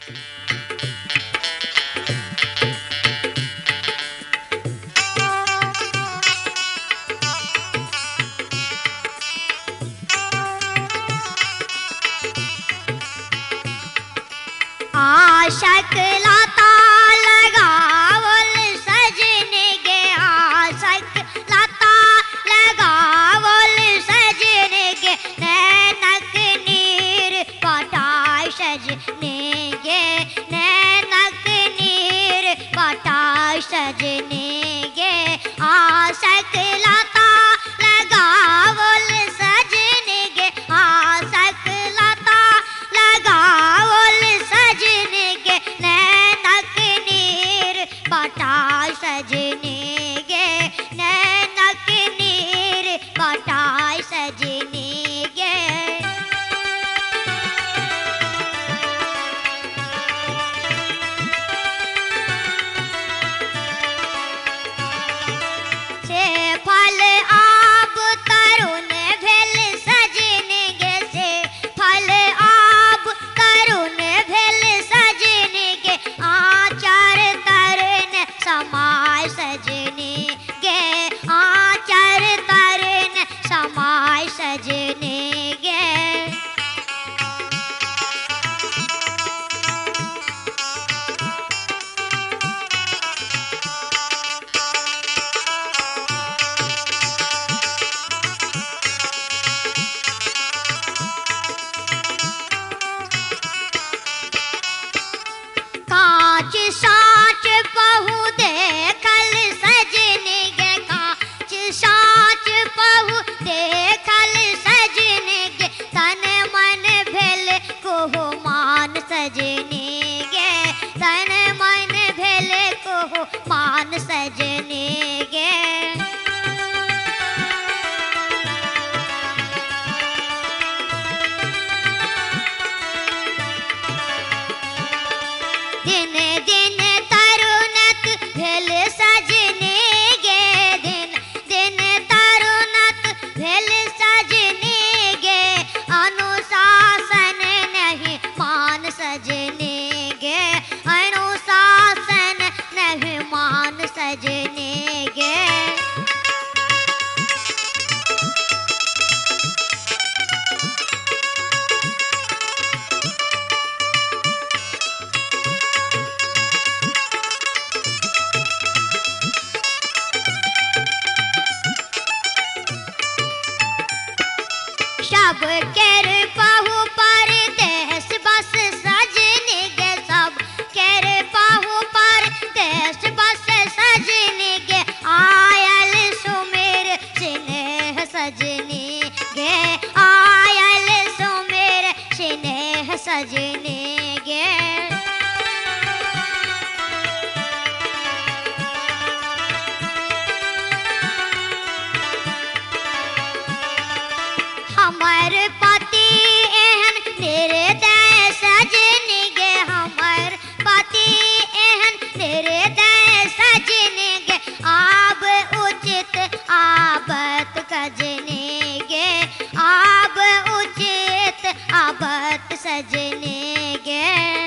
आशक लाता लगावल सजने गे, आशक लाता लगावल सजने गे, नैनक नीर पटाय सजने गे, नैनक नीर पटाय सजने गे, आशक लाता लगावल सजने गे, आशक लाता लगावल सजने गे, नैनक नीर पटाय सजने गे, नैनक नीर पटाय सजने गे। से फल आब तरुण भेल सजने गे, से फल आब तरुण भेल सजने गे, आचार तरुण समाय सजने गे, आचार तरुण समाय सजने गे। कांच साँच पहु देखल सजने गे, कांच साँच पहु देखल सजने गे, तन मन भेल कोहो मान सजने गे, तन मन भेल कोहो मान सजने गे। दिन दिन तरुणत भेल सजने गे, दिन दिन तरुणत भेल सजने गे, अनुशासन नहीं मान सजने गे, अनुशासन नहीं मान सजने गे। सब केर पाहु पर देश बस सजने गे, सब केर पाहु पर देश बस सजने गे, आयल सुमेर स्नेह सजने गे, आयल सुमेर स्नेह सजने गे। हमर पति एहन निर्दय सजने गे, हमर पति एहन निर्दय सजने गे, आब उचित आबत कजने गे, आब उचित आबत सजने गे।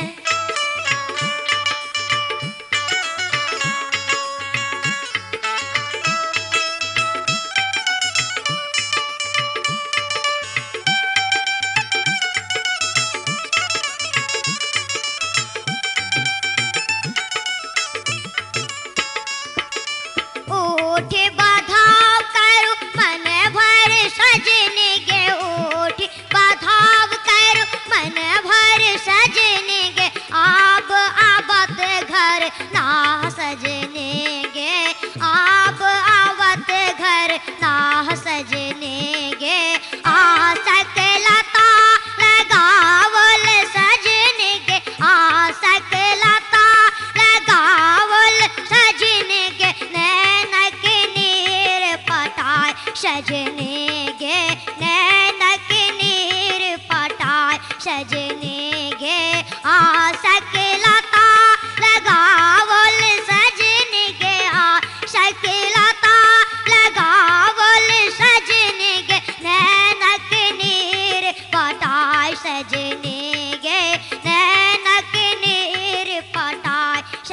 ओठ बधाव करो मन भर सजने गे, ओठ बधाव करो मन भर सजने गे, आब आवत घर ना सजने गे, आब आवत घर ना सजने गे, आशक लता लगावल सजने गे, आशक लता लगावल सजने गे, नैनक नीर पटाय सजने गे, नैनक नीर पटाय सजने गे, आशक लता लगावल सजने गे, आशक लता लगावल सजने गे, नैनक नीर पटाय सजने गे, नैनक नीर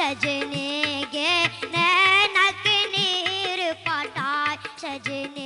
सजने गे नैनक नीर पटाए सजने